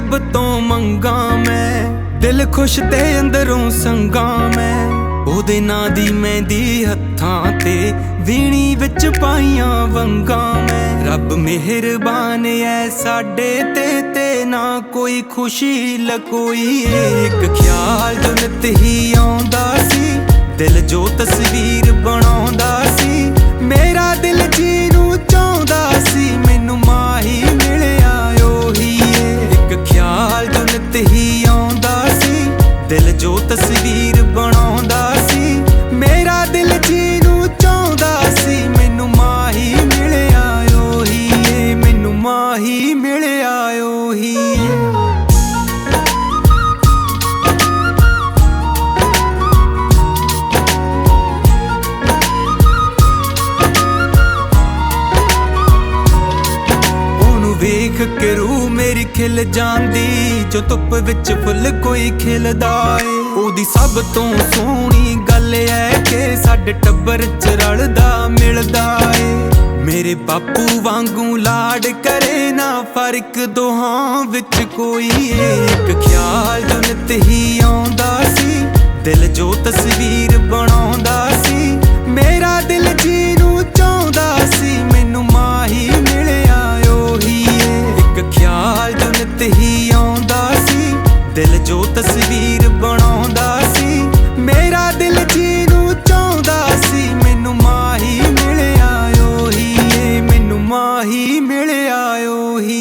रब तो मंगा मैं, दिल खुश ते अंदरों संगा मैं। ओदे नां दी मेहंदी हत्थां ते वीणी विच पाइयां वंगां मैं। रब मेहरबान ऐ साडे ते ना कोई खुशी लकोई। एक ख्याल जो नित ही आउंदा सी, दिल जो तस्वीर बनाउंदा सी। मेरा दिल जीनू चाहुंदा सी, मैनू माही मिलिया ओही। एक ख्याल जो नित ही आउंदा सी, दिल जो तस्वीर बनाउंदा सी। मेरा दिल जीनू चाहुंदा सी, मैनू माही मिलिया ओही। मैनू माही मिलिया ओही। वेख के रूह मेरी खिल जांदी, जो धुप विच फुल कोई खिलदा ए। ओदी सब तो सोहनी गल ऐ कि साडे टब्बर च रलदा मिलदा ए। मेरे बापू वांगू लाड करे ना फर्क दोहां विच कोई। एक ख्याल जो नित ही आउंदा सी, दिल जो तस्वीर बनाउंदा सी। मेरा दिल जीनू चाहुंदा सी, मैनू माही मिलिया ओही। एक ख्याल जो नित ही आउंदा सी, दिल जो तस्वीर बनाउंदा सी। मेरा दिल जीनू चाहुंदा सी, मैनू माही मिलिया ओही। मैनू माही मिलिया ओही।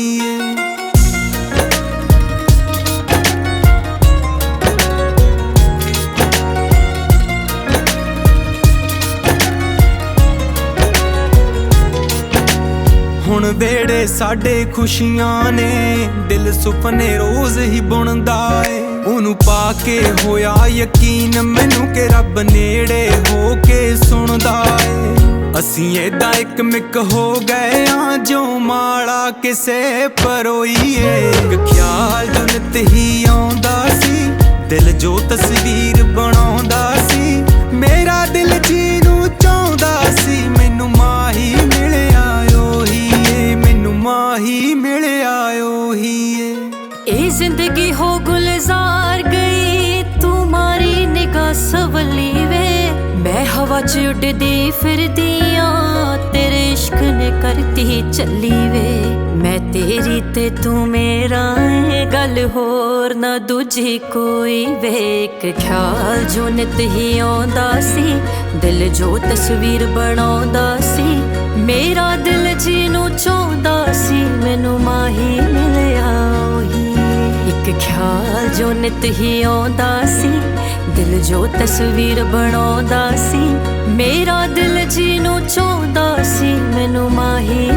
हुण वेड़े साडे खुशियां ने, दिल सुपने रोज ही बुनदा ए। ओनू पाके होया यकीन मैनू कि रब नेड़े हो के सुनदा ए। असीं एदा इक मिक हो गए हां जो माड़ा किसे परोई। एक ख्याल जो नित ही आउंदा सी, दिल जो तस्वीर बनाउंदा सी। मेरा दिल जीनू चाहुंदा सी, मैनू माही मिलिया ओही। मैनू माही मिलिया ओही। ए जिंदगी हो गुलजार गई, तुम्हारी निगाह सवली वे। मैं हवा च उड़दी फिरदियां, तेरे इश्क ने करती चली वे। मैं तेरी ते तू मेरा, गल होर ना दूजी कोई वे। एक ख्याल जो नित ही आउंदा सी, दिल जो तस्वीर बनाउंदा सी। मेरा दिल जीनू चाहुंदा सी, मैनू माही मिलिया ओही। एक ख्याल जो नित ही आउंदा सी, दिल जो तस्वीर बनाउंदा सी। मेरा दिल जीनू चाहुंदा सी, मैनू माही